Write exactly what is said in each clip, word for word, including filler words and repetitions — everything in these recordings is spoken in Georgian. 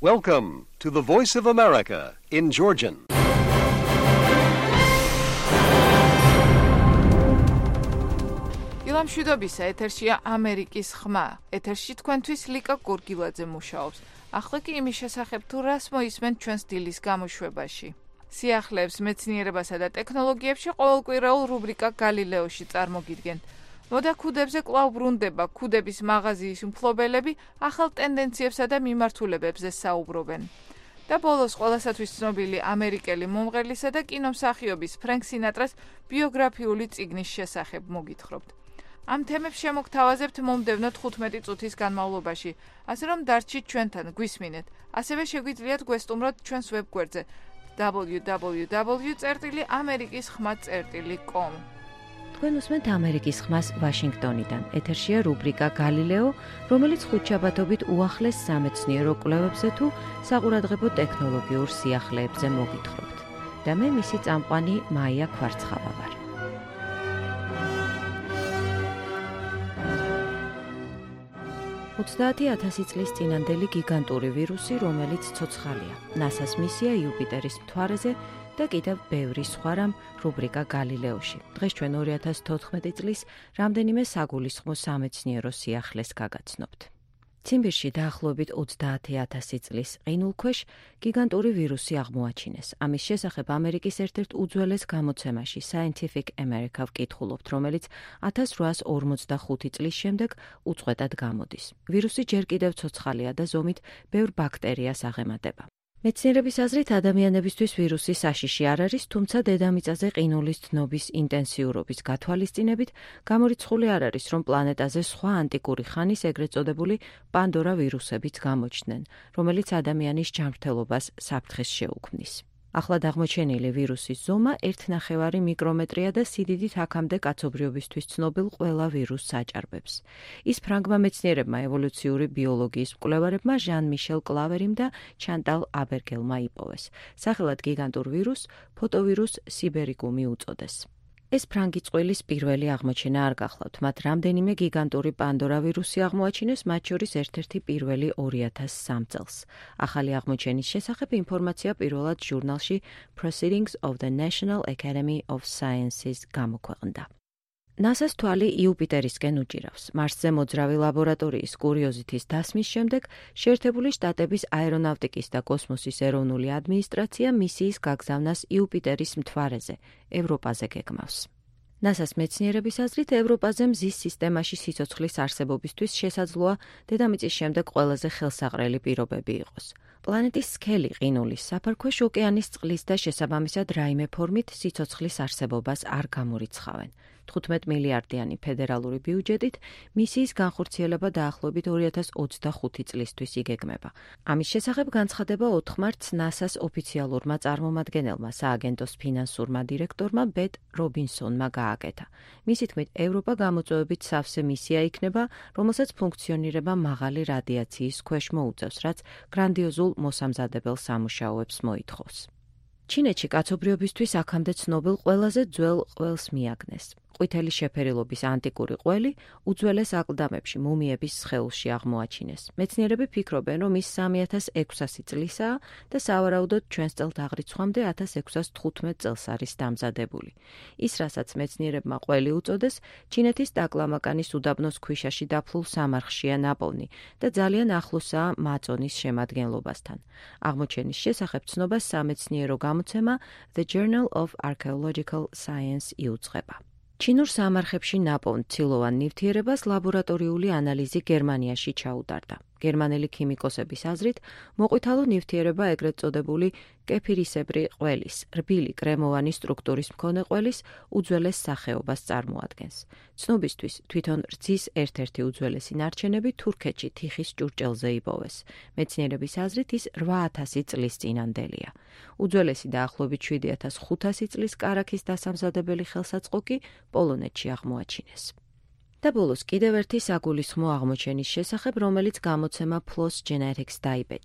Welcome to the Voice of America in Georgian. ილამ მშვიდობისა, ეთერშია ამერიკის ხმა. ეთერში თქვენთვის ლიკა გორგილაძე მუშაობს. ახლა კი იმის შესახებ თუ რას მოისმენთ ჩვენს დილის გამოშვებაში. სიახლეებს მეცნიერებასა და ტექნოლოგიებში ყოველკვირეულ რუბრიკა გალილეოში წარმოგიდგენთ. მოდა ქუდებზე კვლავ ბრუნდება ქუდების მაღაზიის მფლობელები ახალ ტენდენციებსა და მიმართულებებზე საუბრობენ. და ბოლოს ყველასათვის ცნობილი ამერიკელი მომღერლისა და კინომსახიობის ფრენკ სინატრას ბიოგრაფიული წიგნის შესახებ მოგითხრობთ. ამ თემებს შემოგთავაზებთ მომდევნო თხუთმეტი წუთის განმავლობაში, ასე რომ დარჩით ჩვენთან, გვისმინეთ. ასევე შეგვიძლიათ გვესტუმროთ ჩვენს ვებგვერდზე double-u double-u double-u წერტილი ამერიკის ხმა წერტილი com. თქვენ უსმენთ ამერიკის ხმას ვაშინგტონიდან. ეთერშია რუბრიკა გალილეო, რომელიც ხუთშაბათობით უახლეს სამეცნიერო კვლევებზე თუ საყურადღებო ტექნოლოგიურ სიახლეებზე მოგითხრობთ. და მე მისი წამყვანი მაია ქვარცხავა ვარ. ოცდაათი ათასი წლის წინანდელი გიგანტური ვირუსი, რომელიც ცოცხალია. ნასას მისია იუპიტერის მთვარეზე და კიდევ ბევრი სხვა რამ რუბრიკა გალილეოში. დღეს ჩვენ ორი ათას თოთხმეტი წლის რამდენიმე საგულისხმო სამეცნიერო სიახლეს გაგაცნობთ. ციმბირში დაახლოებით ოცდაათი ათასი წლის ყინულქვეშ გიგანტური ვირუსი აღმოაჩინეს. ამის შესახებ ამერიკის ერთ-ერთ უძველეს გამოცემაში Scientific America ვკითხულობთ, რომელიც ათას რვაას ორმოცდახუთი წლის შემდეგ უწყვეტად გამოდის. ვირუსი ჯერ კიდევ ცოცხალია და ზომით ბევრ ბაქტერიას აღემატება. მეცნიერების აზრით ადამიანებისთვის ვირუსი საშიში არ არის, თუმცა დედამიწაზე ყინულის დნობის ინტენსიურობის გათვალისწინებით გამორიცხული არ არის, რომ პლანეტაზე სხვა ანტიკური ხანის ეგრეთ წოდებული პანდორა ვირუსებიც გამოჩნდნენ, რომელიც ადამიანის ჯანმრთელობას საფრთხეს შეუქმნის. ახლად აღმოჩენილი ვირუსის ზომა ერთ ნახევარი მიკრომეტრია და სიდიდით აქამდე კაცობრიობისთვის ცნობილ ყველა ვირუსს აჭარბებს. ის ფრანგმა მეცნიერებმა ევოლუციური ბიოლოგიის მკვლევარებმა ჟან მიშელ კლავერიმ და ჩანტალ აბერგელმა იპოვეს. სახელად გიგანტურ ვირუსს ფოტოვირუს სიბერიკუმი უწოდეს. ეს ფრანგი წყვილის პირველი აღმოჩენა არ გახლავთ, მათ რამდენიმე გიგანტური პანდორა ვირუსი აღმოაჩინეს, მათ შორის ერთ-ერთი პირველი ორი ათას სამ წელს. ახალი აღმოჩენის შესახებ ინფორმაცია პირველად ჟურნალში Proceedings of the National Academy of Sciences გამოქვეყნდა. ნასას თვალი იუპიტერისკენ უჭირავს. მარსზე მოძრავი ლაბორატორიის კურიოზითის დასმის შემდეგ შეერთებული შტატების აერონავტიკის და კოსმოსის ეროვნული ადმინისტრაცია მისიის გაგზავნას იუპიტერის მთვარეზე, ევროპაზე გეგმავს. ნასას მეცნიერების აზრით ევროპაზე მზის სისტემაში სიცოცხლის არსებობისთვის შესაძლოა დედამიწის შემდეგ ყველაზე ხელსაყრელი პირობები იყოს. პლანეტის სქელი ყინულის საფარქვეშ ოკეანის წყლის და შესაბამისად რაიმე ფორმით სიცოცხლის არსებობას არ გამორიცხავენ. თხუთმეტ მილიარდიანი ფედერალური ბიუჯეტით მისიის განხორციელება დაახლოებით ორი ათას ოცდახუთი წლისთვის იგეგმება. ამის შესახებ განცხადება ოთხ მარტს ნასას ოფიციალურმა წარმომადგენელმა, სააგენტოს ფინანსურმა დირექტორმა ბეტ რობინსონმა გააკეთა. მისი თქმით, ევროპა გამოწვევებით სავსე მისია იქნება, რომელსაც ფუნქციონირება მაღალი რადიაციის ქვეშ მოუწევს, რაც გრანდიოზულ მოსამზადებელ სამუშაოებს მოითხოვს. ჩინეთში კაცობრიობისთვის აქამდე ცნობილ ყველაზე ძველ ყველს მიაგნეს. ყვითელი შეფერილობის ანტიკური ყველი უძველეს აკლდამებში მუმიების სხეულში აღმოაჩინეს. მეცნიერები ფიქრობენ, რომ ის სამი ათას ექვსასი წლისაა და სავარაუდოდ ჩვენს წელთაღრიცხვამდე ათას ექვსას თხუთმეტ წელს არის დამზადებული. ის, რასაც მეცნიერებმა ყველი უწოდეს, ჩინეთის ტაკლამაკანის უდაბნოს ქვიშაში დაფლულ სამარხშია ნაპოვნი და ძალიან ახლოსაა მაწონის შემადგენლობასთან. აღმოჩენის შესახებ ცნობას სამეცნიერო გამოცემა The Journal of Archaeological Science იუძღება. ჩინურ სამარხებში ნაპოვნ ცილოვან ნივთიერებას ლაბორატორიული ანალიზი გერმანიაში ჩაუტარდა. გერმანელი ქიმიკოსების აზრით, მოყვითალო ნივთიერება ეგრეთ წოდებული კეფირისებრი ყველის, რბილი კრემოვანი სტრუქტურის მქონე ყველის უძველეს სახეობას წარმოადგენს. ცნობისთვის თვითონ რძის ერთ-ერთი უძველესი ნარჩენები თურქეთში თიხის ჭურჭელზე იპოვეს. მეცნიერების აზრით ის რვა ათასი წლის წინანდელია. უძველესი დაახლოებით შვიდი ათას ხუთასი წლის კარაქის დასამზადებელი ხელსაწყო კი პოლონეთში აღმოაჩინეს. და ბოლოს კიდევ ერთი საგულისხმო აღმოჩენის შესახებ, რომელიც გამოცემა P L O S Genetics დაიბეჭდა.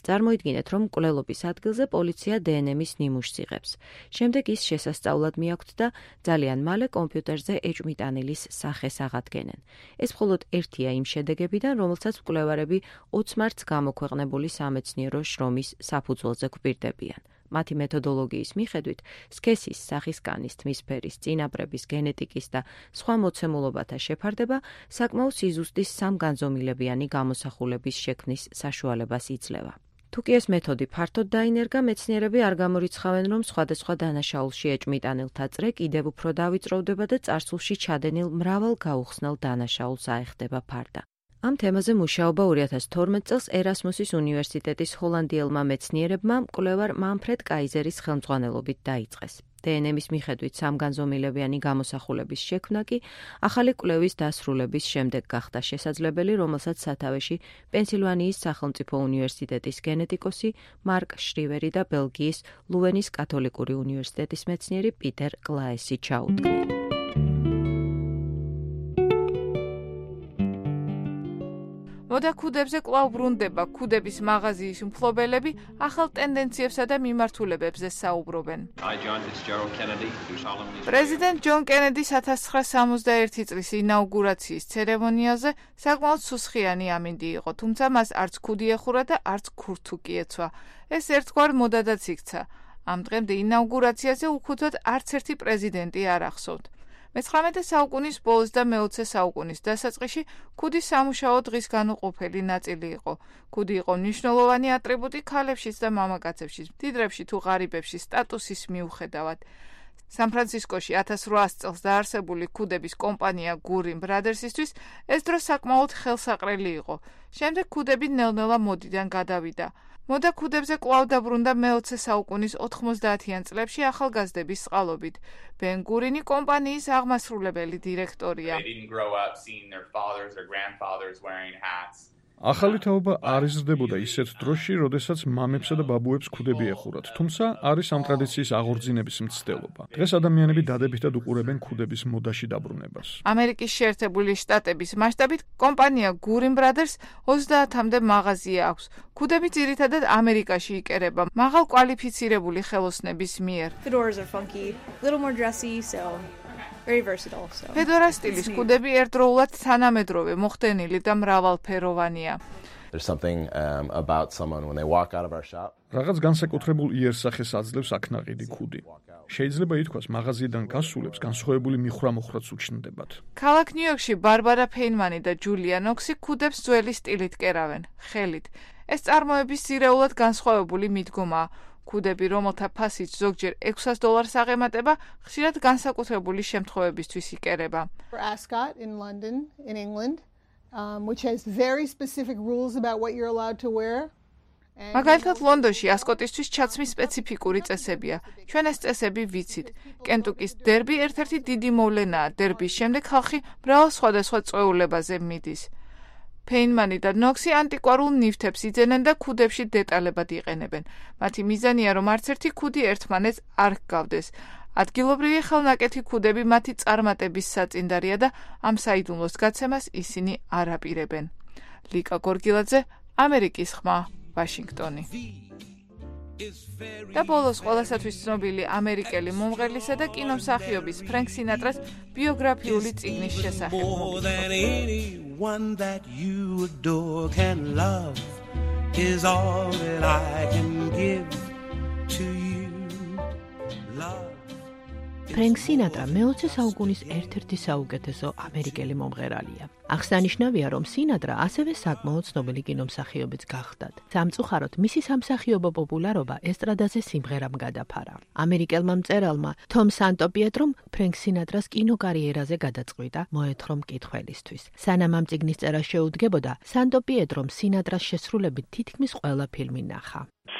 წარმოიდგინეთ, რომ მკვლელობის ადგილზე პოლიცია დე ენ ემის ნიმუშს იღებს. შემდეგ ის შესასწავლად მიაქვთ და ძალიან მალე კომპიუტერზე ეჭვმიტანილის სახეს აღადგენენ. ეს მხოლოდ ერთია იმ შედეგებიდან, რომელსაც მკვლევარები ოცი მარტს გამოქვეყნებული სამეცნიერო შრომის საფუძველზე გვპირდებიან. მათი მეთოდოლოგიის მიხედვით, სქესის, სახისკანის, თმისფერის, წინაპრების, გენეტიკის და სხვა მოცემულობათა შეფარდება საკმაოდ სიზუსტის სამგანზომილებიანი გამოსახულების შექმნის საშუალებას იძლევა. თუ კი ეს მეთოდი ფართოდ დაინერგა, მეცნიერები არ გამორიცხავენ, რომ სხვადასხვა დანაშაულში ეჭვმიტანილთა წრე კიდევ უფრო დავიწროვდება და წარსულში ჩადენილ მრავალ გაუხსნელ დანაშაულს აეხდება ფარდა. ამ თემაზე მუშაობა ორი ათას თორმეტ წელს ერასმუსის უნივერსიტეტის ჰოლანდიელმა მეცნიერებმა მკვლევარ მანფრედ კაიზერის ხელმძღვანელობით დაიწყეს. დე ენ ემის მიხედვით სამგანზომილებიანი გამოსახულების შექმნა კი ახალი კვლევის დასრულების შემდეგ გახდა შესაძლებელი, რომელსაც სათავეში პენსილვანიის სახელმწიფო უნივერსიტეტის გენეტიკოსი მარკ შრივერი და ბელგიის ლუენის კათოლიკური უნივერსიტეტის მეცნიერი პიტერ კლაესი ჩაუდგნენ. მოდა ქუდებზე კვლავ ბრუნდება ქუდების მაღაზიის მფლობელები ახალ ტენდენციებსა და მიმართულებებზე საუბრობენ. პრეზიდენტ ჯონ კენედის ათას ცხრაასი სამოცდაერთი წლის ინაუგურაციის ცერემონიაზე საკმაოდ სუსხიანი ამინდი იყო, თუმცა მას არც ქუდი ეხურა და არც ქურთუკი ეცვა. ეს ერთგვარ მოდადაც იქცა. ამ დღემდე ინაუგურაციაზე უქუდოდ არც ერთი პრეზიდენტი არ ახსოვთ. მეცხრამეტე საუკუნის ბოლოს და მეოცე საუკუნის დასაწყისში ქუდი სამუშაო დღის განუყოფელი ნაწილი იყო. ქუდი იყო მნიშვნელოვანი ატრიბუტი ქალებშიც და მამაკაცებშიც, მდიდრებში თუ ღარიბებში სტატუსის მიუხედავად. სან-ფრანცისკოში ათას რვაასი წელს დაარსებული ქუდების კომპანია გურინ ბრადერსისთვის ეს დრო საკმაოდ ხელსაყრელი იყო. შემდეგ ქუდები ნელ-ნელა მოდიდან გადავიდა. მოდა ქუდებზე კვლავ დაბრუნდა მეოცე საუკუნის ოთხმოცდაათიან წლებში ახალგაზრდების წყალობით. ბენ გურინი კომპანიის აღმასრულებელი დირექტორია. ახალი თაობა არ იზრდებოდა ისეთ დროში, როდესაც მამებსა და ბაბუებს ქუდები ეხურათ, თუმცა არის ამ ტრადიციის აღორძინების მცდელობა. დღეს ადამიანები დადებითად უყურებენ ქუდების მოდაში დაბრუნებას. ამერიკის შეერთებული შტატების მასშტაბით კომპანია Gurin Brothers ოცდაათამდე მაღაზია აქვს. ქუდები ძირითადად ამერიკაში იკერება მაღალ კვალიფიცირებული ხელოსნების მიერ. Fedoras are funky, a little more dressy, so very versatile. So. Fedora სტილის ქუდები ერთდროულად თანამედროვე, მოხდენილი და მრავალფეროვანია. There's something um, about someone when they walk out of our shop. რაღაც განსაკუთრებულ იერსახეს აძლევს აქნაყიდი ქუდი. შეიძლება ითქვას, მაღაზიიდან გასულებს განსხვავებული მიხრა-მოხრაც უჩნდებათ. ქალაქ ნიუ-იორკში ბარბარა ფეინმანი და ჯულია ნოქსი ქუდებს ძველი სტილით კერავენ, ხელით. ეს წარმოების ძირეულად განსხვავებული მიდგომაა. ქუდები, რომელთა ფასიც ზოგჯერ ექვსას დოლარს აღემატება, ხშირად განსაკუთრებული შემთხვევებისთვის იკერება. For Ascot in London, in England, um, which has very specific rules about what you're allowed to wear. მაგალითად ლონდონში ასკოტისთვის ჩაცმის სპეციფიკური წესებია. ჩვენ ეს წესები ვიცით. კენტუკის დერბი ერთ-ერთი დიდი მოვლენაა. დერბის შემდეგ ხალხი მრავალ სხვადასხვა წვეულებაზე მიდის. ფეინმანი და ნოქსი ანტიკვარულ ნივთებს იძენენ და ქუდებში დეტალებად იყენებენ. მათი მიზანია, რომ არც ერთი ქუდი ერთმანეთს არ ჰგავდეს. ადგილობრივი ხელნაკეთი ქუდები მათი წარმატების საწინდარია და ამ საიდუმლოს გაცემას ისინი არ აპირებენ. ლიკა გორგილაძე, ამერიკის ხმა, ვაშინგტონი. და ბოლოს ყველასათვის ცნობილი ამერიკელი მომღერლისა და კინომსახიობის ფრენკ სინატრას ბიოგრაფიული წიგნის შესახებ. One that you adore can love is all that I can give to you. Love. ფრენკ სინატრა მეოცე საუკუნის ერთ-ერთი საუკეთესო ამერიკელი მომღერალია. აღსანიშნავია, რომ სინატრა ასევე საკმაოდ ცნობილი კინომსახიობიც გახდათ. სამწუხაროდ, მისი სამსახიობო პოპულარობა ესტრადაზე სიმღერამ გადაფარა. ამერიკელმა მწერალმა თომ სანტოპიეტრომ ფრენკ სინატრას კინოკარიერაზე გადაწყვიტა მოეთხოვა მკითხველისთვის. სანამ ამ წიგნის წერა შეუდგებოდა, სანტოპიეტრომ სინატრას შესრულებით თითქმის ყველა ფილმი ნახა.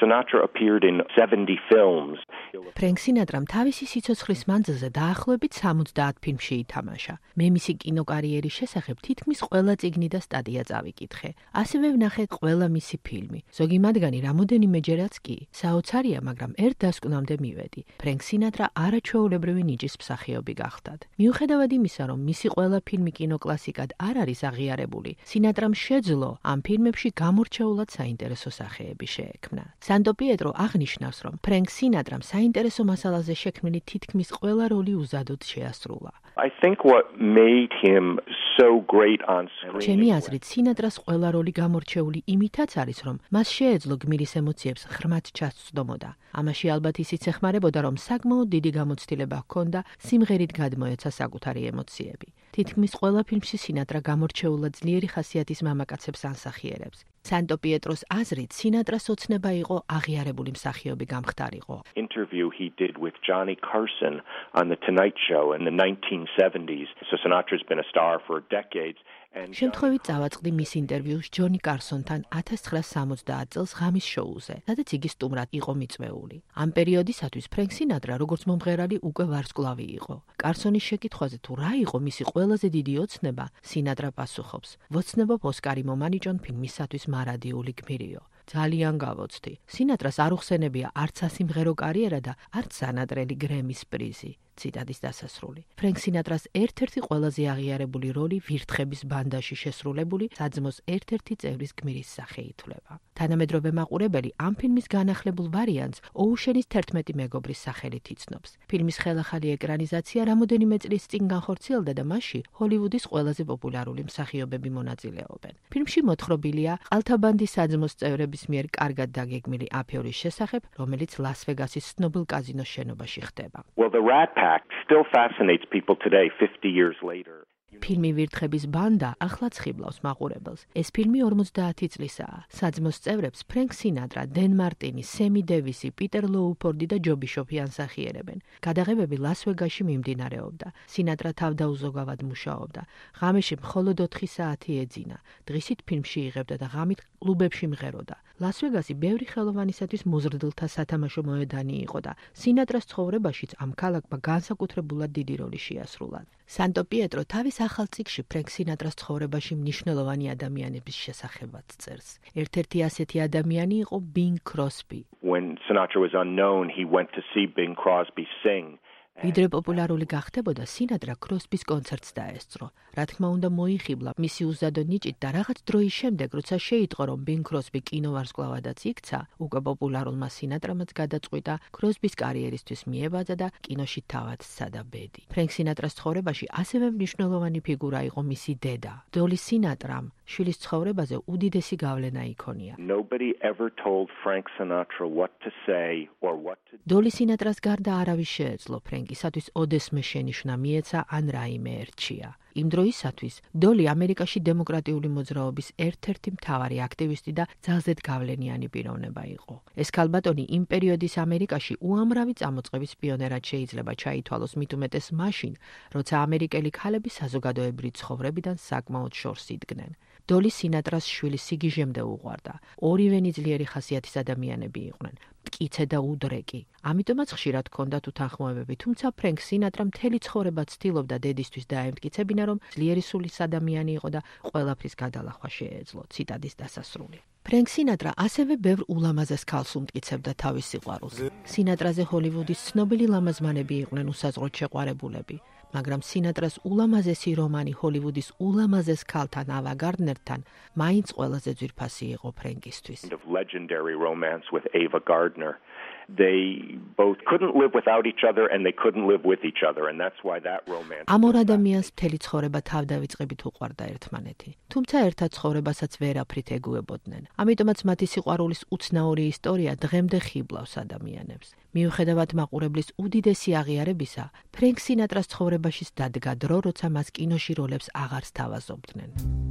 Sinatra appeared in seventy films. ფრენკ სინატრამ თავისი სიცოცხლის მანძილზე დაახლოებით სამოცდაათ ფილმში ითამაშა. მე მისი კინოკარიერის შესახებ თითქმის ყველა წიგნი და სტატია წავიკითხე. ასევე ვნახე ყველა მისი ფილმი. ზოგი მათგანი რამოდენიმეჯერაც კი. საოცარია, მაგრამ ერთ დასკვნამდე მივედი. ფრენკ სინატრა არაჩვეულებრივი ნიჭის მსახიობი გახდათ. მიუხედავად იმისა, რომ მისი ყველა ფილმი კინოკლასიკად არ არის აღიარებული, სინატრამ შეძლო ამ ფილმებში გამორჩეულად საინტერესო სახეები შეექმნა. სანტო პიეტრო აღნიშნავს, რომ ფრენკ სინატრამ საინტერესო მასალაზე შექმნილი თითქმის ყველა როლი უზადოდ შეასრულა. I think what made him so great on screen. ჩემი აზრით, სინატრას ყველა როლი გამორჩეული იმითაც არის, რომ მას შეეძლო გმირის ემოციებს ღრმად ჩასწვდომოდა. ამაში ალბათ ისიც ეხმარებოდა, რომ საკმაოდ დიდი გამოცდილება ჰქონდა სიმღერით გადმოეცა საკუთარი ემოციები. თითქმის ყველა ფილმში სინატრა გამორჩეულად ძლიერი ხასიათის მამაკაცებს ანსახიერებს. სანტო პიეტროს აზრით, სინატრას ოცნება იყო აღიარებული მსახიობი გამხდარიყო. Interview he did with Johnny Carson on the Tonight Show in the nineteen seventies. So Sinatra's been a star for decades. შემთხვევით წავაწყდი მის ინტერვიუს ჯონი კარსონთან ათას ცხრაასი სამოცდაათ წელს ღამის შოუზე, სადაც იგი სტუმრად იყო მიწვეული. ამ პერიოდისათვის ფრენკ სინატრა როგორც მომღერალი უკვე ვარსკვლავი იყო. კარსონის შეკითხვაზე თუ რა იყო მისი ყველაზე დიდი ოცნება, სინატრა პასუხობს: "ვოცნებობ ოსკარი მომანიჭონ ფილმისათვის მარადიული გმირიო." ძალიან გავოცდი. სინატრას არ უხსენებია არც სასიმღერო კარიერა და არც სანატრელი გრემის პრიზი. ციტადის დასასრული. ფრენკ სინატრას ერთ-ერთი ყველაზე აღიარებული როლი ვირთხების ბანდაში შესრულებული საძმოს ერთ-ერთი წევრის გმირის სახე ითვლება. თანამედროვე მაყურებელი ამ ფილმის განახლებულ ვარიანტს ოუშენის თერთმეტი მეგობრის სახელით იცნობს. ფილმის ხელახალი ეკრანიზაცია რამოდენიმე წლის წინ განხორციელდა და მასში ჰოლივუდის ყველაზე პოპულარული მსახიობები მონაწილეობენ. ფილმში მოთხრობილია ყალთაბანდის საძმოს წევრების მიერ კარგად დაგეგმილი აფერის შესახებ, რომელიც ლას-ვეგასის ცნობილ კაზინოს შენობაში ხდება. Well, the Rat Pack still fascinates people today fifty years later. ფილმი ვირთხების ბანდა ახლაც ხიბლავს მაყურებელს. ეს ფილმი ორმოცდაათი წლისაა. საძმოს წევრებს ფრენკ სინატრა, დენ მარტინი, სემი დევისი, პიტერ ლოუფორდი და ჯო ბიშოპი ანსახიერებენ. გადაღებები ლას-ვეგასში მიმდინარეობდა. სინატრა თავდაუზოგავად მუშაობდა. ღამეში მხოლოდ ოთხი საათი ეძინა. დღისით ფილმში იღებდა და ღამით კლუბებში მღეროდა. ლას-ვეგასი ბევრი ხელოვანისათვის მოზრდილთა სათამაშო მოედანი იყო და სინატრას ცხოვრებაშიც ამ ქალაქმა განსაკუთრებულად დიდი როლი შეასრულა. სანტო პიეტრო თავის ახალ წიგნში ფრენკ სინატრას ცხოვრებაში მნიშვნელოვანი ადამიანების შესახებაც წერს. ერთ-ერთი ასეთი ადამიანი იყო ბინგ კროსბი. When Sinatra was unknown, he went to see Bing Crosby sing. ვიდრე პოპულარული გახდებოდა, სინატრა კროსბის კონცერტს დაესწრო. რა თქმა უნდა, მოიხიბლა მისი უზადო ნიჭით და რაღაც დროის შემდეგ, როცა შეიტყო, რომ ბინგ კროსბი კინოვარსკვლავადაც იქცა, უკვე პოპულარულმა სინატრამაც გადაწყვიტა კროსბის კარიერისთვის მიებაძა და კინოში თავად სცადა ბედი. ფრენკ სინატრას ცხოვრებაში ასევე მნიშვნელოვანი ფიგურა იყო მისი დედა. დოლი სინატრამ შვილის ცხოვრებაზე უდიდესი გავლენა იქონია. Nobody ever told Frank Sinatra what to say or what to do. დოლი სინატრას გარდა არავის შეეძლო ფრენკისათვის ოდესმე შენიშვნა მიეცა ან რაიმე ერჩია. იმ დროისათვის დოლი ამერიკაში დემოკრატიული მოძრაობის ერთ-ერთი მთავარი აქტივისტი და ძალზედ გავლენიანი პიროვნება იყო. ეს ქალბატონი იმ პერიოდის ამერიკაში უამრავი წამოწყების პიონერად შეიძლება ჩაითვალოს, მით უმეტეს მაშინ, როცა ამერიკელი ქალები საზოგადოებრივი ცხოვრებიდან საკმაოდ შორს იდგნენ. დოლი სინატრას შვილი სიგიჟემდე უყვარდა. ორივენი ძლიერი ხასიათის ადამიანები იყვნენ. მტკიცე და უდრეკი. ამიტომაც ხშირად ჰქონდათ უთანხმოებები, თუმცა ფრენკ სინატრა მთელი ცხოვრება ცდილობდა დედისთვის დაემტკიცებინა, რომ ძლიერი სულის ადამიანი იყო და ყველაფრის გადალახვა შეეძლო. ციტადის დასასრული. ფრენკ სინატრა ასევე ბევრ ულამაზეს ქალს უმტკიცებდა თავის სიყვარულს. სინატრაზე ჰოლივუდის ცნობილი ლამაზმანები იყვნენ უსაზღროდ შეყვარებულები. მაგრამ სინატრას ულამაზესი რომანი ჰოლივუდის ულამაზეს ქალთან ავა გარდნერთან მაინც ყველაზე ძვირფასი იყო ფრენკისთვის. Legendary romance with Ava Gardner. They both couldn't live without each other and they couldn't live with each other and that's why that romance. ამ ორ ადამიანს მთელი ცხოვრება თავდავიწყებით უყვარდა ერთმანეთი. თუმცა ერთად ცხოვრებასაც ვერაფრით ეგუებოდნენ. ამიტომაც მათი სიყვარულის უცნაური ისტორია დღემდე ხიბლავს ადამიანებს. მიუხედავად მაყურებლის უდიდესი აღიარებისა, ფრენკ სინატრას ცხოვრებაშიც დადგა დრო, როცა მას კინოში როლებს აღარ სთავაზობდნენ.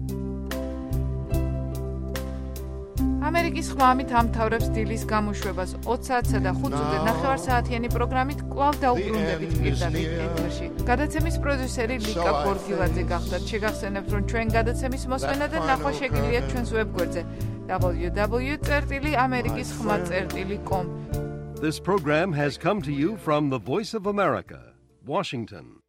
ამერიკის ხმა ამით ამთავრებს დილის გამოშვებას. ოც საათსა და ხუთ წუთზე ნახევარსაათიანი პროგრამით კვლავ დაუბრუნდებით პირდაპირ ეთერში. გადაცემის პროდიუსერი ლიკა გორგილაძე გახდათ. შეგახსენებთ, რომ ჩვენ გადაცემის მოსმენა და ნახვა შეგიძლიათ ჩვენს ვებგვერდზე double-u double-u double-u dot amerikis khma dot com. This program has come to you from the Voice of America, Washington.